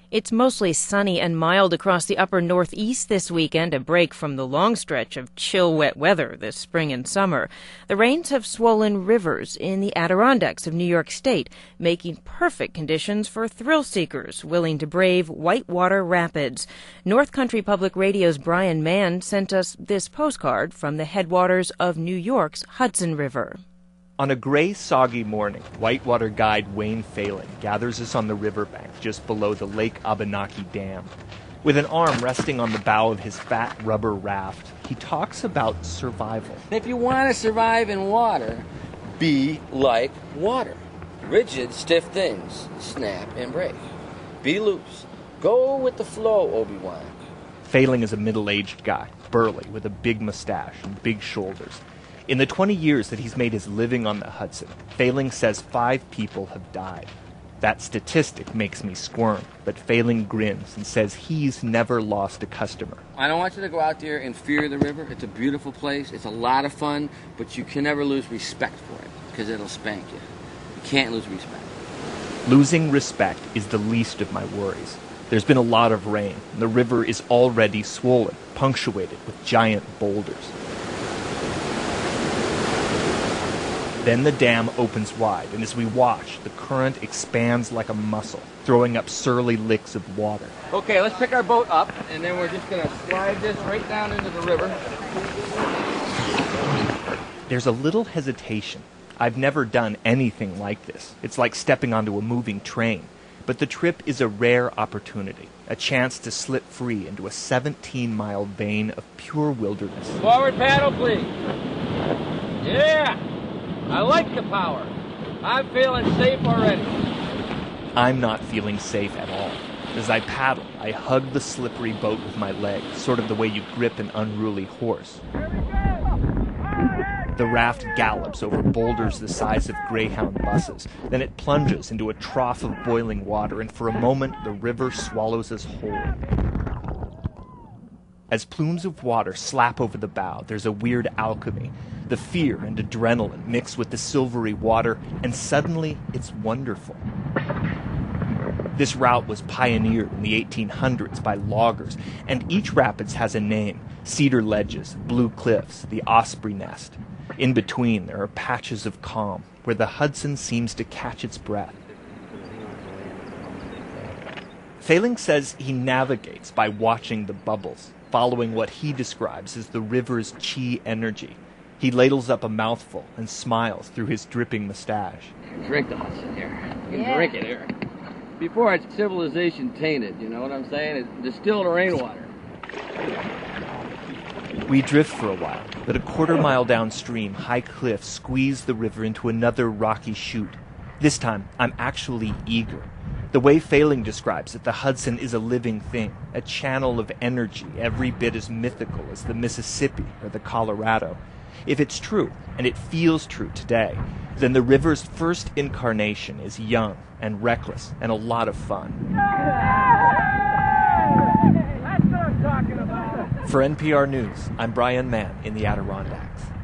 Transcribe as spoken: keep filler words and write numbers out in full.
It's mostly sunny and mild across the upper northeast this weekend, a break from the long stretch of chill, wet weather this spring and summer. The rains have swollen rivers in the Adirondacks of New York State, making perfect conditions for thrill seekers willing to brave whitewater rapids. North Country Public Radio's Brian Mann sent us this postcard from the headwaters of New York's Hudson River. On a gray, soggy morning, whitewater guide Wayne Phelan gathers us on the riverbank just below the Lake Abenaki Dam. With an arm resting on the bow of his fat rubber raft, he talks about survival. If you want to survive in water, be like water. Rigid, stiff things snap and break. Be loose. Go with the flow, Obi-Wan. Phelan is a middle-aged guy, burly, with a big mustache and big shoulders. In the twenty years that he's made his living on the Hudson, Phelan says five people have died. That statistic makes me squirm, but Phelan grins and says he's never lost a customer. I don't want you to go out there and fear the river. It's a beautiful place. It's a lot of fun, but you can never lose respect for it because it'll spank you. You can't lose respect. Losing respect is the least of my worries. There's been a lot of rain, and the river is already swollen, punctuated with giant boulders. Then the dam opens wide, and as we watch, the current expands like a muscle, throwing up surly licks of water. Okay, let's pick our boat up, and then we're just going to slide this right down into the river. There's a little hesitation. I've never done anything like this. It's like stepping onto a moving train. But the trip is a rare opportunity, a chance to slip free into a seventeen-mile vein of pure wilderness. Forward paddle, please. Yeah! I like the power. I'm feeling safe already. I'm not feeling safe at all. As I paddle, I hug the slippery boat with my legs, sort of the way you grip an unruly horse. The raft gallops over boulders the size of Greyhound buses. Then it plunges into a trough of boiling water, and for a moment the river swallows us whole. As plumes of water slap over the bow, there's a weird alchemy. The fear and adrenaline mix with the silvery water, and suddenly it's wonderful. This route was pioneered in the eighteen hundreds by loggers, and each rapids has a name: Cedar Ledges, Blue Cliffs, the Osprey Nest. In between, there are patches of calm, where the Hudson seems to catch its breath. Phelan says he navigates by watching the bubbles, following what he describes as the river's chi energy. He ladles up a mouthful and smiles through his dripping mustache. Drink the Hudson here. You can Yeah. drink it here. Before it's civilization tainted, you know what I'm saying? It's distilled rainwater. We drift for a while, but a quarter mile downstream, high cliffs squeeze the river into another rocky chute. This time, I'm actually eager. The way Phelan describes it, the Hudson is a living thing, a channel of energy every bit as mythical as the Mississippi or the Colorado. If it's true, and it feels true today, then the river's first incarnation is young and reckless and a lot of fun. That's what I'm talking about. For N P R News, I'm Brian Mann in the Adirondacks.